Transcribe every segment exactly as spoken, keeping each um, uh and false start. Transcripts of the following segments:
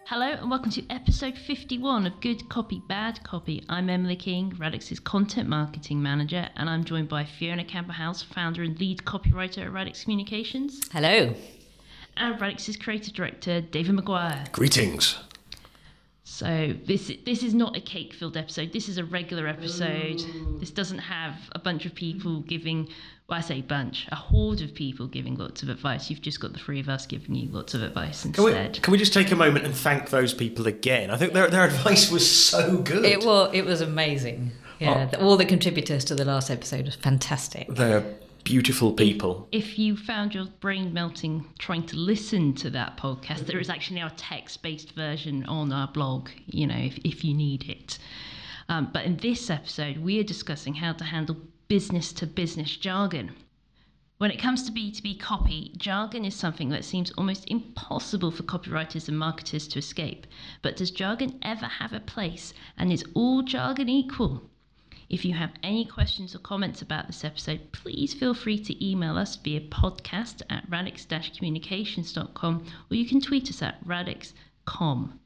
Hello and welcome to episode fifty-one of Good Copy, Bad Copy. I'm Emily King, Radix's Content Marketing Manager, and I'm joined by Fiona Campbell-House, founder and lead copywriter at Radix Communications. Hello. And Radix's Creative Director, David Maguire. Greetings. So this this is not a cake-filled episode. This is a regular episode. Ooh. This doesn't have a bunch of people giving, well, I say bunch, a horde of people giving lots of advice. You've just got the three of us giving you lots of advice instead. Can we, can we just take a moment and thank those people again? I think their their advice was so good. It was, it was amazing. Yeah, oh. All the contributors to the last episode was fantastic. They're beautiful people. If you found your brain melting trying to listen to that podcast, there is actually now a text-based version on our blog, you know, if, if you need it. Um, but in this episode, we are discussing how to handle business-to-business jargon. When it comes to B two B copy, jargon is something that seems almost impossible for copywriters and marketers to escape. But does jargon ever have a place? And is all jargon equal? If you have any questions or comments about this episode, please feel free to email us via podcast at radix dash communications dot com, or you can tweet us at radix dot com.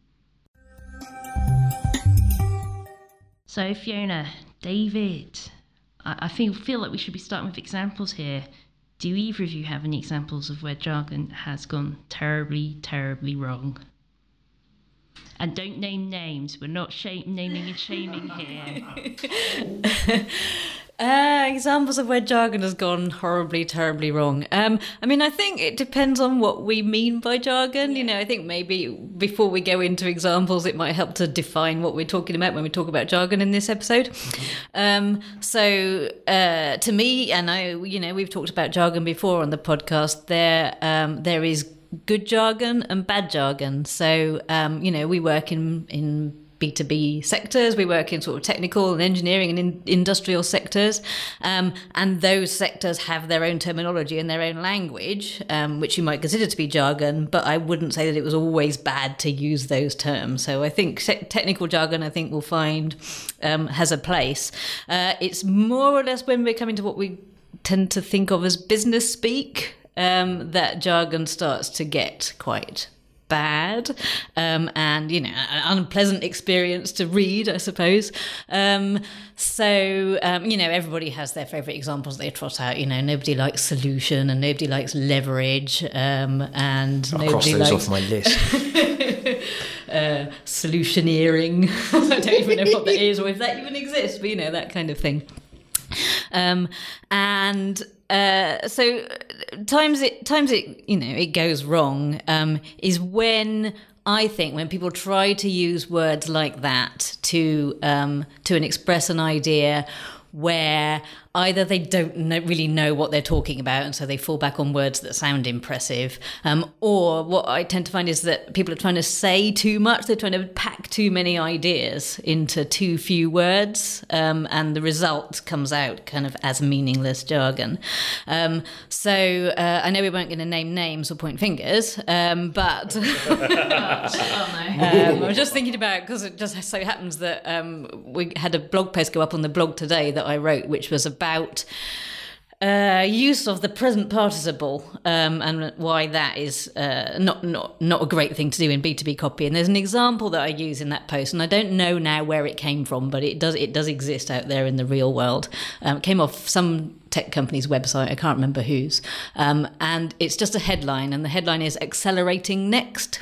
So Fiona, David, I, I feel, feel like we should be starting with examples here. Do either of you have any examples of where jargon has gone terribly, terribly wrong? And don't name names. We're not sh- naming and shaming here. uh, examples of where jargon has gone horribly, terribly wrong. Um, I mean, I think it depends on what we mean by jargon. You know, I think maybe before we go into examples, it might help to define what we're talking about when we talk about jargon in this episode. Um, so uh, to me, and I, you know, we've talked about jargon before on the podcast. There, um, there is good jargon and bad jargon. So, um, you know, we work in, in B two B sectors, we work in sort of technical and engineering and in industrial sectors. Um, and those sectors have their own terminology and their own language, um, which you might consider to be jargon, but I wouldn't say that it was always bad to use those terms. So I think technical jargon, I think we'll find, um, has a place. Uh, it's more or less when we're coming to what we tend to think of as business speak, Um, that jargon starts to get quite bad um, and, you know, an unpleasant experience to read, I suppose. Um, so, um, you know, everybody has their favourite examples they trot out. You know, nobody likes solution and nobody likes leverage um, and I'll nobody cross those likes... off my list. uh, solutioneering. I don't even know what that is or if that even exists, but, you know, that kind of thing. Um, and... Uh, so times it times it you know it goes wrong um, is when I think when people try to use words like that to um, to an express an idea where either they don't know, really know what they're talking about and so they fall back on words that sound impressive, um, or what I tend to find is that people are trying to say too much, they're trying to pack too many ideas into too few words, um, and the result comes out kind of as meaningless jargon. Um, so uh, I know we weren't going to name names or point fingers, um, but oh, no. um, I was just thinking about, because it just so happens that um, we had a blog post go up on the blog today that I wrote, which was about about uh, use of the present participle um, and why that is uh, not, not not a great thing to do in B two B copy. And there's an example that I use in that post, and I don't know now where it came from, but it does it does exist out there in the real world. Um, it came off some tech company's website, I can't remember whose, um, and it's just a headline, and the headline is "Accelerating Next."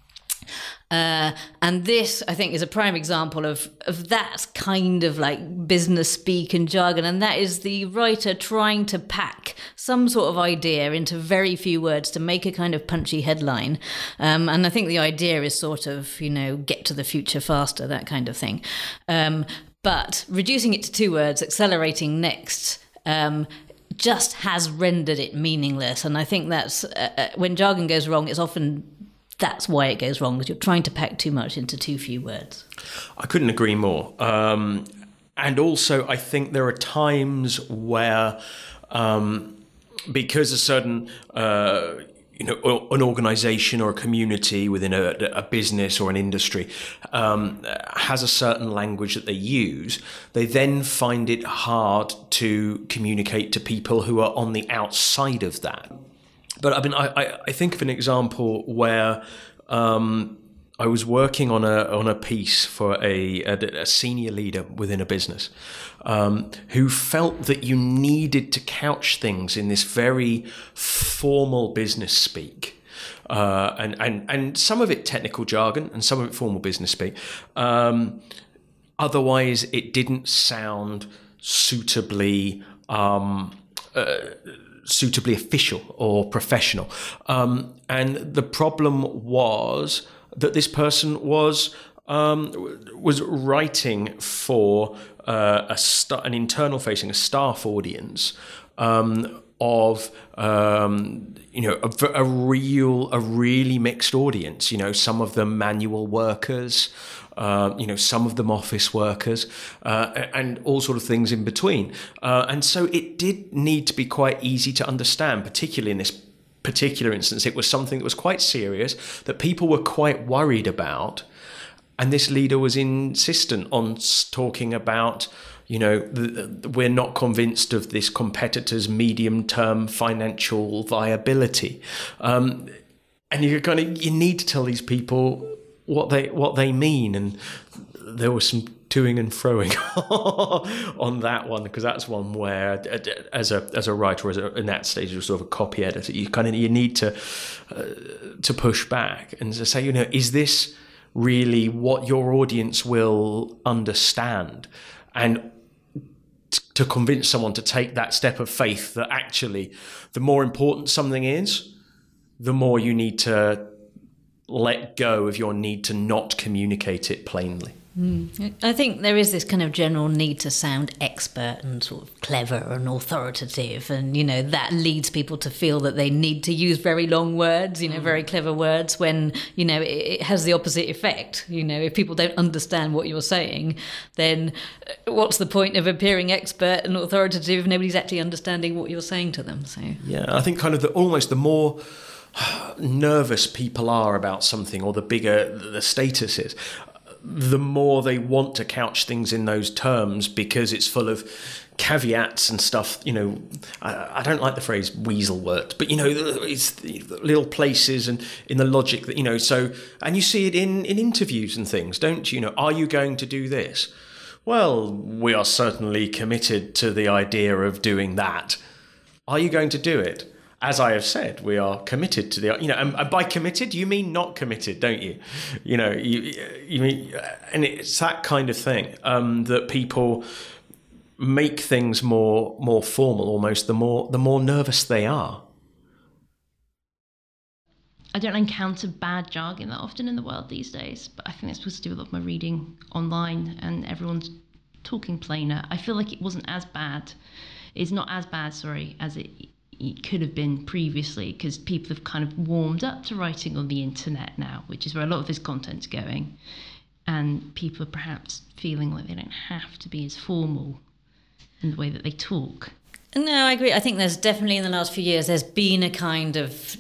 Uh, and this, I think, is a prime example of, of that kind of like business speak and jargon. And that is the writer trying to pack some sort of idea into very few words to make a kind of punchy headline. Um, and I think the idea is sort of, you know, get to the future faster, that kind of thing. Um, but reducing it to two words, accelerating next, um, just has rendered it meaningless. And I think that's uh, when jargon goes wrong, it's often that's why it goes wrong, because you're trying to pack too much into too few words. I couldn't agree more. Um, and also, I think there are times where, um, because a certain, uh, you know, an organization or a community within a, a business or an industry um, has a certain language that they use, they then find it hard to communicate to people who are on the outside of that. But I mean, I, I think of an example where um, I was working on a on a piece for a, a, a senior leader within a business um, who felt that you needed to couch things in this very formal business speak. Uh, and, and, and some of it technical jargon and some of it formal business speak. Um, otherwise, it didn't sound suitably um, uh, suitably official or professional. Um, and the problem was that this person was um, was writing for uh, a st- an internal facing, a staff audience. Um, of um, you know a, a real a really mixed audience. You know, some of them manual workers, uh, you know, some of them office workers, uh, and all sort of things in between. Uh, and so it did need to be quite easy to understand, particularly in this particular instance. It was something that was quite serious that people were quite worried about, and this leader was insistent on talking about. You know, the, the, we're not convinced of this competitor's medium-term financial viability, um, and you're kind of you need to tell these people what they what they mean. And there was some toing and froing on that one, because that's one where, as a as a writer, as a, in that stage, you're sort of a copy editor, you kind of you need to uh, to push back and to say, you know, is this really what your audience will understand? And to convince someone to take that step of faith that actually the more important something is, the more you need to let go of your need to not communicate it plainly. Mm. I think there is this kind of general need to sound expert and sort of clever and authoritative, and you know that leads people to feel that they need to use very long words, you know, very clever words, when you know it, it has the opposite effect. You know, if people don't understand what you're saying, then what's the point of appearing expert and authoritative if nobody's actually understanding what you're saying to them? So yeah, I think kind of the, almost the more nervous people are about something, or the bigger the status is, the more they want to couch things in those terms, because it's full of caveats and stuff. You know, I, I don't like the phrase weasel worked, but you know, it's little places and in the logic that, you know, so, and you see it in, in interviews and things, don't you? You know, are you going to do this? Well, we are certainly committed to the idea of doing that. Are you going to do it? As I have said, we are committed to the, you know, and by committed, you mean not committed, don't you? You know, you, you mean, and it's that kind of thing um, that people make things more more formal almost, the more the more nervous they are. I don't encounter bad jargon that often in the world these days, but I think that's supposed to do with a lot of my reading online, and everyone's talking plainer. I feel like it wasn't as bad. It's not as bad, sorry, as it it could have been previously, because people have kind of warmed up to writing on the internet now, which is where a lot of this content's going, and people are perhaps feeling like they don't have to be as formal in the way that they talk. No, I agree. I think there's definitely, in the last few years, there's been a kind of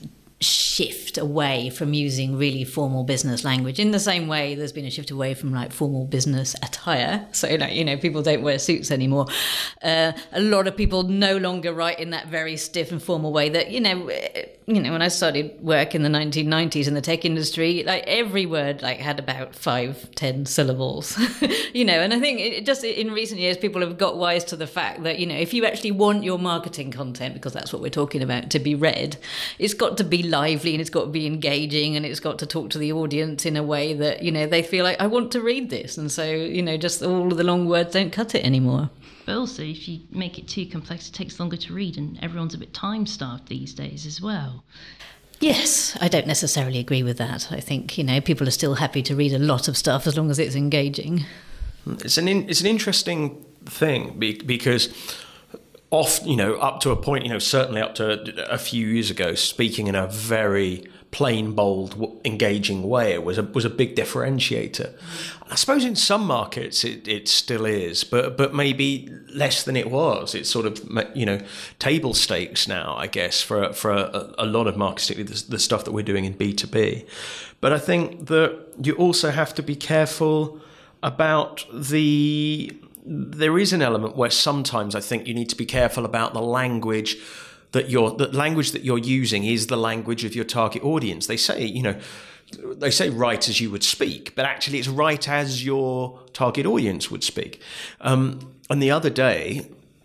shift away from using really formal business language, in the same way there's been a shift away from like formal business attire. So like, you know, people don't wear suits anymore. Uh, a lot of people no longer write in that very stiff and formal way that, you know, you know, when I started work in the nineteen nineties in the tech industry, like every word like had about five, ten syllables, you know, and I think it just in recent years, people have got wise to the fact that, you know, if you actually want your marketing content, because that's what we're talking about, to be read, it's got to be lively and it's got to be engaging and it's got to talk to the audience in a way that, you know, they feel like, I want to read this. And so, you know, just all of the long words don't cut it anymore. But also, if you make it too complex, it takes longer to read, and everyone's a bit time-starved these days as well. Yes, I don't necessarily agree with that. I think, you know, people are still happy to read a lot of stuff as long as it's engaging. It's an in, it's an interesting thing because off, you know, up to a point, you know, certainly up to a few years ago, speaking in a very plain, bold, engaging way, it was a was a big differentiator. I suppose in some markets it, it still is, but but maybe less than it was. It's sort of, you know, table stakes now, I guess, for for a, a lot of marketing, the, the stuff that we're doing in B two B. But I think that you also have to be careful about the. There is an element where sometimes I think you need to be careful about the language that you're, the language that you're using is the language of your target audience. They say, you know, they say write as you would speak, but actually it's write as your target audience would speak. Um, and the other day,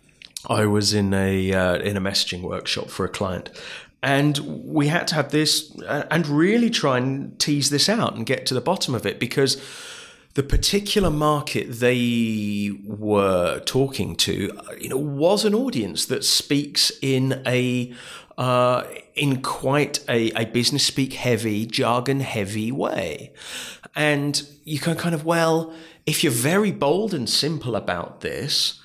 I was in a uh, in a messaging workshop for a client, and we had to have this uh, and really try and tease this out and get to the bottom of it, because the particular market they were talking to, you know, was an audience that speaks in a uh, in quite a, a business speak heavy, jargon heavy way, and you can kind of, well, if you're very bold and simple about this,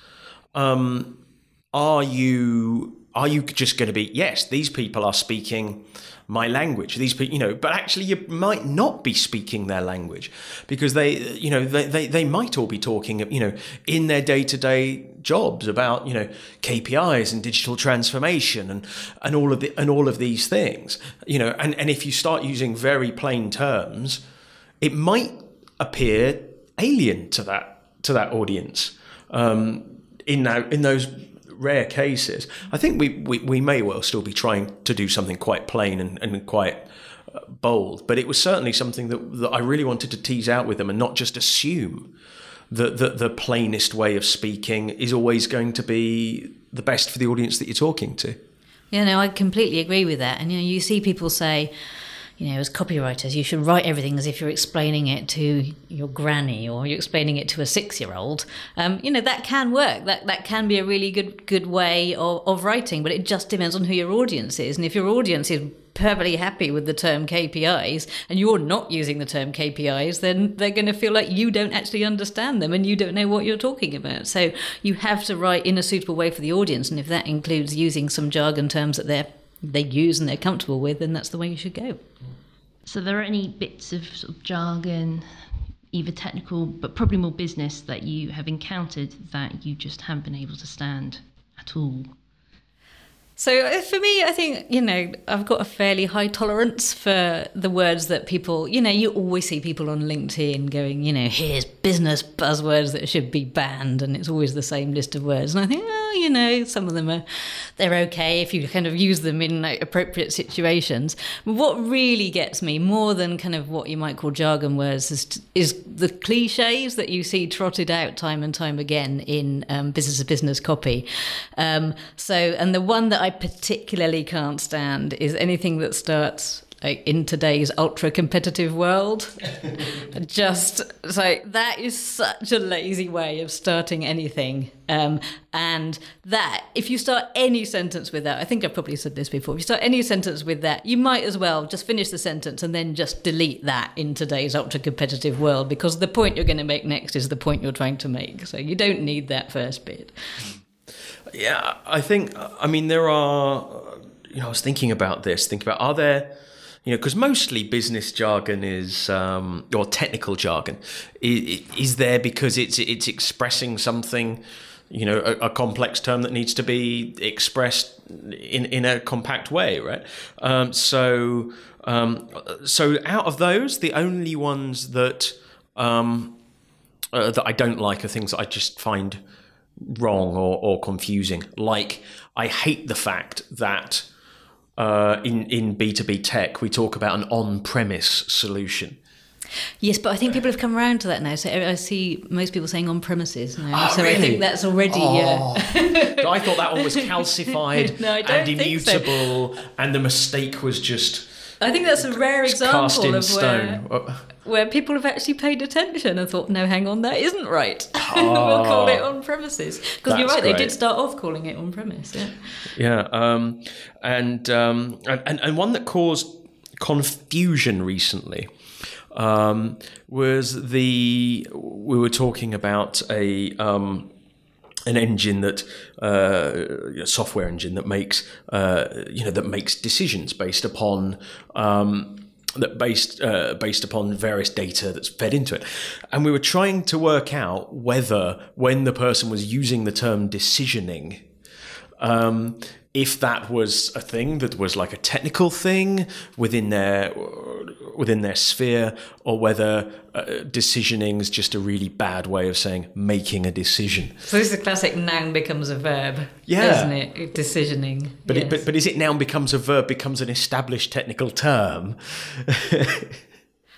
um, are you are you just going to be, yes, these people are speaking my language, these people, you know, but actually you might not be speaking their language, because they, you know, they, they, they might all be talking, you know, in their day-to-day jobs about, you know, K P Is and digital transformation and, and all of the, and all of these things, you know, and, and if you start using very plain terms, it might appear alien to that, to that audience, um, in that, in those rare cases. I think we, we, we may well still be trying to do something quite plain and, and quite uh, bold, but it was certainly something that, that I really wanted to tease out with them, and not just assume that, that the plainest way of speaking is always going to be the best for the audience that you're talking to. Yeah, no, I completely agree with that. And, you know, you see people say, you know, as copywriters, you should write everything as if you're explaining it to your granny or you're explaining it to a six-year-old. Um, you know, that can work. That that can be a really good good way of, of writing, but it just depends on who your audience is. And if your audience is perfectly happy with the term K P Is and you're not using the term K P Is, then they're going to feel like you don't actually understand them and you don't know what you're talking about. So you have to write in a suitable way for the audience. And if that includes using some jargon terms that they're they use and they're comfortable with, then that's the way you should go. So there are any bits of, sort of jargon, either technical but probably more business, that you have encountered that you just haven't been able to stand at all? So for me, I think, you know, I've got a fairly high tolerance for the words that people, you know, you always see people on LinkedIn going, you know, here's business buzzwords that should be banned, and it's always the same list of words. And I think, well, you know, some of them are, they're okay if you kind of use them in like appropriate situations. But what really gets me more than kind of what you might call jargon words is, is the cliches that you see trotted out time and time again in um, business to business copy. Um, so, and the one that I particularly can't stand is anything that starts like in today's ultra competitive world. Just so that is such a lazy way of starting anything. Um, and that, if you start any sentence with that, I think I've probably said this before, if you start any sentence with that, you might as well just finish the sentence and then just delete that in today's ultra competitive world, because the point you're going to make next is the point you're trying to make. So you don't need that first bit. Yeah, I think, I mean, there are, you know, I was thinking about this, thinking about, are there, you know, because mostly business jargon is, um, or technical jargon, is, is there because it's it's expressing something, you know, a, a complex term that needs to be expressed in, in a compact way, right? Um, so, um, so out of those, the only ones that, um, uh, that I don't like are things that I just find wrong or, or confusing. Like, I hate the fact that uh, in, in B two B tech, we talk about an on-premise solution. Yes, but I think people have come around to that now. So I see most people saying on-premises now. Oh, so really? I think that's already... Oh. Uh... I thought that one was calcified no, I don't and immutable, so. And the mistake was just... I think that's a rare example cast in of stone. Where, where people have actually paid attention and thought, no, hang on, that isn't right. Oh, we'll call it on premises. Because you're right, great. They did start off calling it on premise. Yeah, yeah, um, and, um, and and one that caused confusion recently um, was the we were talking about a. Um, an engine that, uh, a software engine that makes, uh, you know, that makes decisions based upon, um, that based, uh, based upon various data that's fed into it. And we were trying to work out whether, when the person was using the term decisioning, um, if that was a thing that was like a technical thing within their within their sphere, or whether uh, decisioning is just a really bad way of saying making a decision. So this is a classic noun becomes a verb, yeah. isn't it? Decisioning. But, yes. it, but but is it noun becomes a verb becomes an established technical term?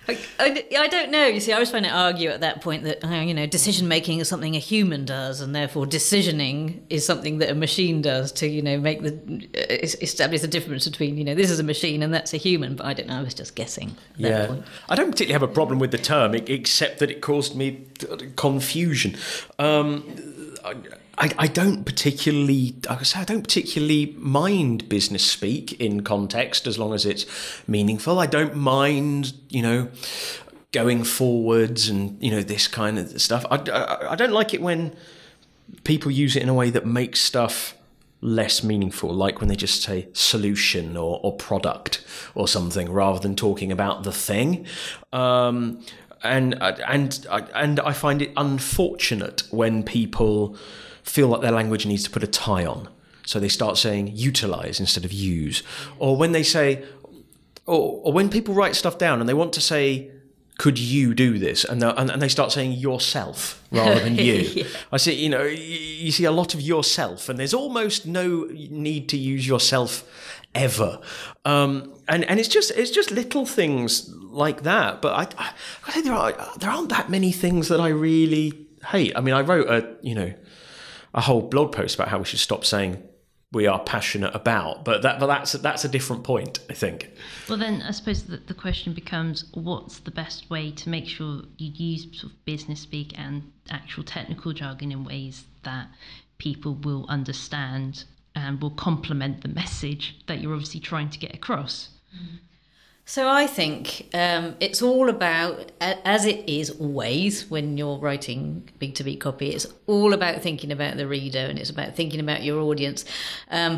I, I, I don't know. You see, I was trying to argue at that point that, uh, you know, decision making is something a human does, and therefore decisioning is something that a machine does to, you know, make the uh, establish the difference between, you know, this is a machine and that's a human. But I don't know. I was just guessing. At that Yeah, point. I don't particularly have a problem with the term, except that it caused me confusion. Um, I, I, I don't particularly, I say I don't particularly mind business speak in context as long as it's meaningful. I don't mind, you know, going forwards and, you know, this kind of stuff. I, I, I don't like it when people use it in a way that makes stuff less meaningful, like when they just say solution or, or product or something rather than talking about the thing. Um, and and and I find it unfortunate when people feel like their language needs to put a tie on. So they start saying utilize instead of use. Or when they say, or, or when people write stuff down and they want to say, could you do this? And, and, and they start saying yourself rather than you. Yeah. I see, you know, you, you see a lot of yourself, and there's almost no need to use yourself ever. Um, and, and it's just it's just little things like that. But I, I, I think there, are, there aren't that many things that I really hate. I mean, I wrote a, you know, a whole blog post about how we should stop saying we are passionate about, but that but that's that's a different point, I think. Well, then I suppose the, the question becomes, what's the best way to make sure you use sort of business speak and actual technical jargon in ways that people will understand and will complement the message that you're obviously trying to get across? Mm-hmm. So I think um, it's all about, as it is always when you're writing B two B copy, it's all about thinking about the reader, and it's about thinking about your audience. Um,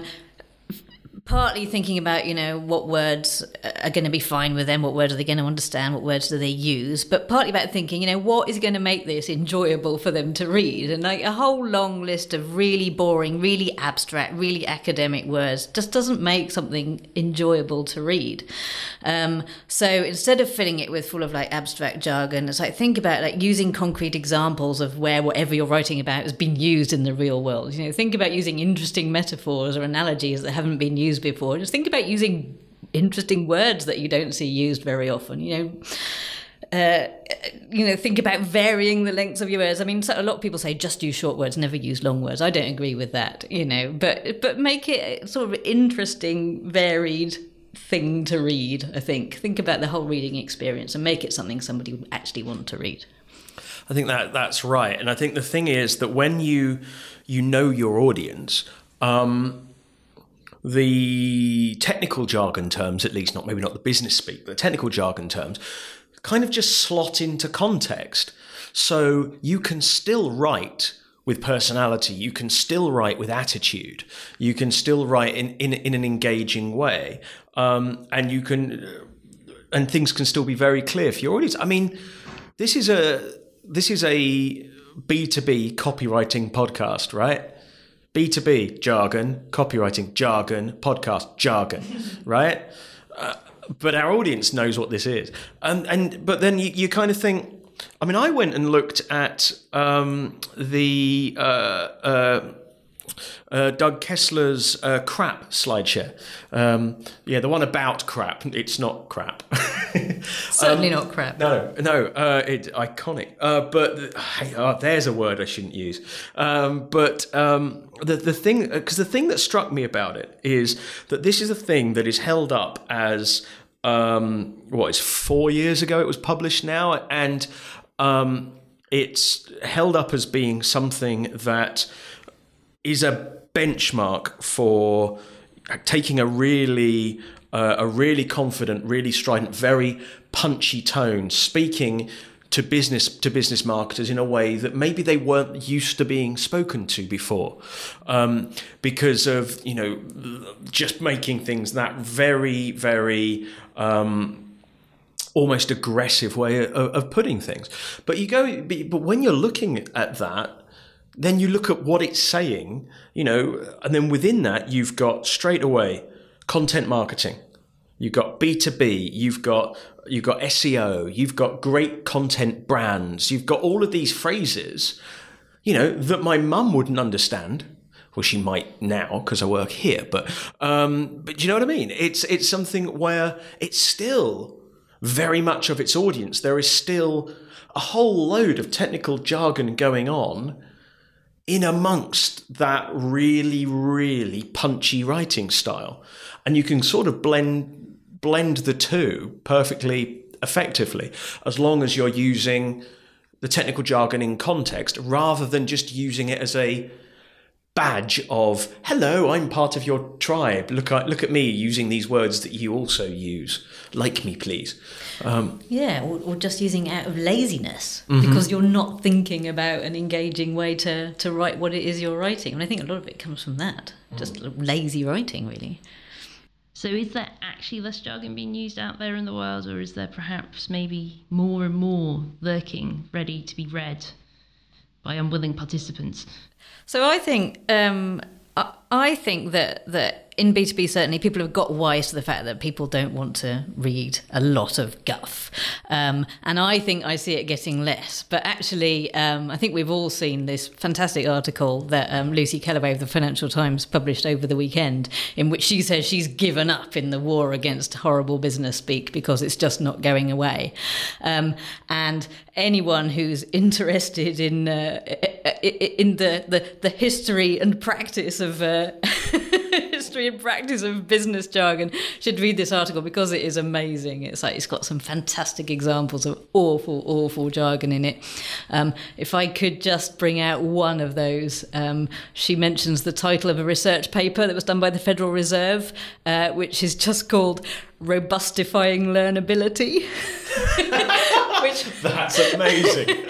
partly thinking about, you know, what words are going to be fine with them, what words are they going to understand, what words do they use, but partly about thinking, you know, what is going to make this enjoyable for them to read. And like a whole long list of really boring, really abstract, really academic words just doesn't make something enjoyable to read. Um, so instead of filling it with full of like abstract jargon, it's like think about like using concrete examples of where whatever you're writing about has been used in the real world. You know, think about using interesting metaphors or analogies that haven't been used before. Just think about using interesting words that you don't see used very often. You know, uh, you know, think about varying the lengths of your words. I mean, so a lot of people say just use short words, never use long words. I don't agree with that. You know, but but make it a sort of interesting, varied thing to read. I think think about the whole reading experience and make it something somebody would actually want to read. I think that that's right, and I think the thing is that when you you know your audience. Um, The technical jargon terms, at least, not maybe not the business speak, but the technical jargon terms, kind of just slot into context. So you can still write with personality, you can still write with attitude, you can still write in, in, in an engaging way, um, and you can, and things can still be very clear for your audience. I mean, this is a this is a B two B copywriting podcast, right? B two B, jargon, copywriting, jargon, podcast, jargon, right? Uh, but our audience knows what this is. And, and but then you, you kind of think, I mean, I went and looked at um, the uh, uh, uh, Doug Kessler's uh, crap slideshare. Um, yeah, the one about crap. It's not crap. Certainly um, not crap. No, no, uh, it's iconic. Uh, but uh, there's a word I shouldn't use. Um, but um, the the thing, because the thing that struck me about it is that this is a thing that is held up as um, what is four years ago it was published now, and um, it's held up as being something that is a benchmark for taking a really uh, a really confident, really strident, very punchy tone, speaking to business to business marketers in a way that maybe they weren't used to being spoken to before, um, because of, you know, just making things that very, very um, almost aggressive way of, of putting things. But you go, but when you're looking at that, then you look at what it's saying, you know, and then within that you've got straight away content marketing. You've got B two B, you've got you've got S E O, you've got great content brands, you've got all of these phrases, you know, that my mum wouldn't understand. Well, she might now because I work here, but um, but do you know what I mean? It's it's something where it's still very much of its audience, there is still a whole load of technical jargon going on in amongst that really, really punchy writing style. And you can sort of blend blend the two perfectly effectively, as long as you're using the technical jargon in context, rather than just using it as a badge of, hello, I'm part of your tribe. Look at, look at me using these words that you also use. Like me, please. Um, yeah, or, or just using it out of laziness, mm-hmm. because you're not thinking about an engaging way to, to write what it is you're writing. And I think a lot of it comes from that, just mm. lazy writing, really. So is there actually less jargon being used out there in the world, or is there perhaps maybe more and more lurking, ready to be read by unwilling participants? So I think um, I, I think that that in B two B, certainly people have got wise to the fact that people don't want to read a lot of guff. Um, and I think I see it getting less. But actually, um, I think we've all seen this fantastic article that um, Lucy Kellaway of the Financial Times published over the weekend, in which she says she's given up in the war against horrible business speak because it's just not going away. Um, and anyone who's interested in uh, in the, the, the history and practice of uh, history and practice of business jargon should read this article, because it is amazing. It's like it's got some fantastic examples of awful, awful jargon in it. Um, if I could just bring out one of those, um, she mentions the title of a research paper that was done by the Federal Reserve, uh, which is just called Robustifying Learnability. which That's amazing.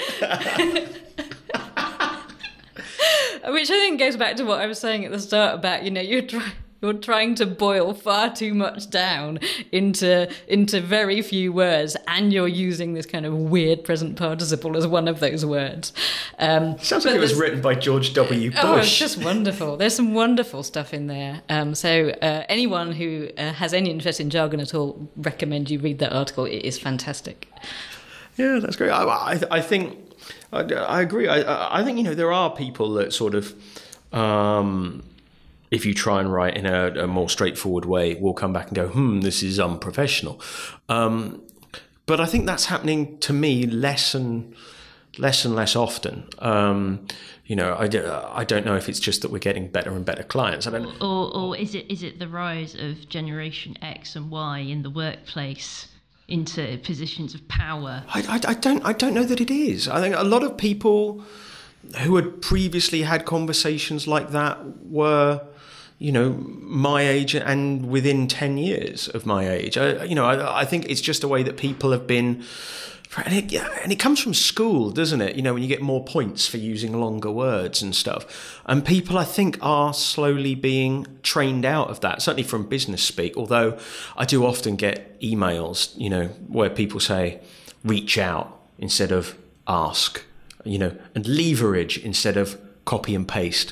Which I think goes back to what I was saying at the start about, you know, you're trying. You're trying to boil far too much down into into very few words, and you're using this kind of weird present participle as one of those words. Um, Sounds like it was written by George W. Bush. Oh, it's just wonderful. There's some wonderful stuff in there. Um, so uh, anyone who uh, has any interest in jargon at all, recommend you read that article. It is fantastic. Yeah, that's great. I, I, I think I, I agree. I, I think, you know, there are people that sort of. Um, if you try and write in a, a more straightforward way, we'll come back and go, hmm, this is unprofessional. Um, but I think that's happening to me less and less and less often. Um, you know, I, I don't know if it's just that we're getting better and better clients. I don't know. Or, or is it is it the rise of Generation X and Y in the workplace into positions of power? I, I, I don't I don't know that it is. I think a lot of people who had previously had conversations like that were, you know, my age and within ten years of my age. I, you know, I, I think it's just a way that people have been, and it, and it comes from school, doesn't it? You know, when you get more points for using longer words and stuff. And people, I think, are slowly being trained out of that, certainly from business speak, although I do often get emails, you know, where people say, reach out instead of ask. You know, and leverage instead of copy and paste.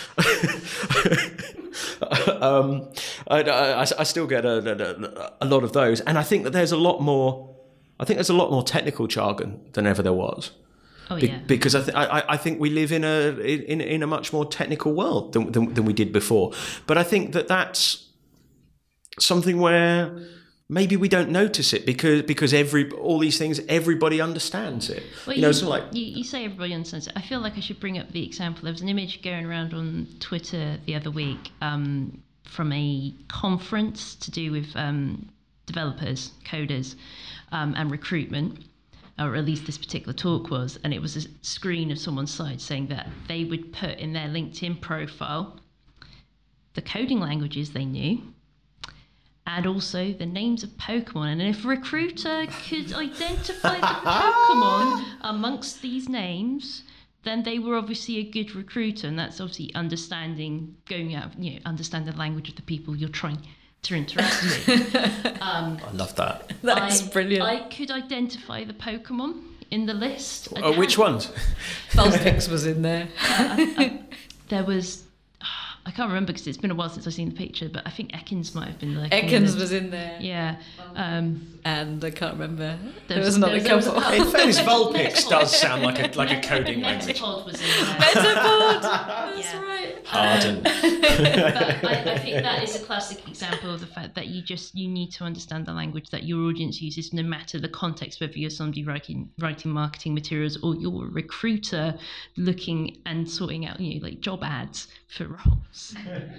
um, I, I, I still get a, a, a lot of those, and I think that there's a lot more. I think there's a lot more technical jargon than ever there was. Oh yeah. Be, because I, th- I I think we live in a in in a much more technical world than, than than we did before. But I think that that's something where maybe we don't notice it because because every all these things everybody understands it. Well, you know, you, so like you, you say everybody understands it. I feel like I should bring up the example. There was an image going around on Twitter the other week um, from a conference to do with um, developers, coders, um, and recruitment, or at least this particular talk was. And it was a screen of someone's side saying that they would put in their LinkedIn profile the coding languages they knew, and also the names of Pokemon. And if a recruiter could identify the Pokemon amongst these names, then they were obviously a good recruiter. And that's obviously understanding, going out, you know, understand the language of the people you're trying to interact with. Um, I love that. That's I, brilliant. I could identify the Pokemon in the list. Uh, which ones? Vulpix was in there. uh, I, I, there was... I can't remember because it's been a while since I've seen the picture, but I think Ekins might have been there. Ekins was in there. Yeah. Um, and I can't remember. There, there was, was another there was, couple. There was In fairness, Vulpix does sound like a like a coding language. Metapod was in there. Metapod! That's Yeah. right. Harden. But I, I think that is a classic example of the fact that you just you need to understand the language that your audience uses, no matter the context, whether you're somebody writing writing marketing materials or you're a recruiter looking and sorting out, you know, like job ads for roles.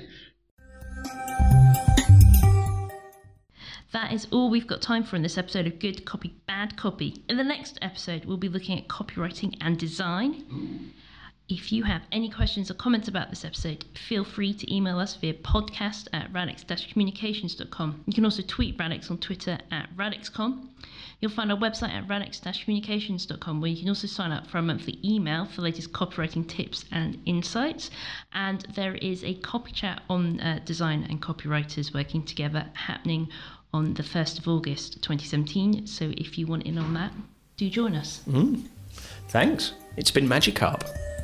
That is all we've got time for in this episode of Good Copy, Bad Copy. In the next episode, we'll be looking at copywriting and design. Ooh. If you have any questions or comments about this episode, feel free to email us via podcast at radix dash communications dot com. You can also tweet Radix on Twitter at radixcom. You'll find our website at radix dash communications dot com, where you can also sign up for a monthly email for latest copywriting tips and insights. And there is a copy chat on uh, design and copywriters working together happening on the first of August twenty seventeen. So if you want in on that, do join us. Mm. Thanks. It's been Magikarp.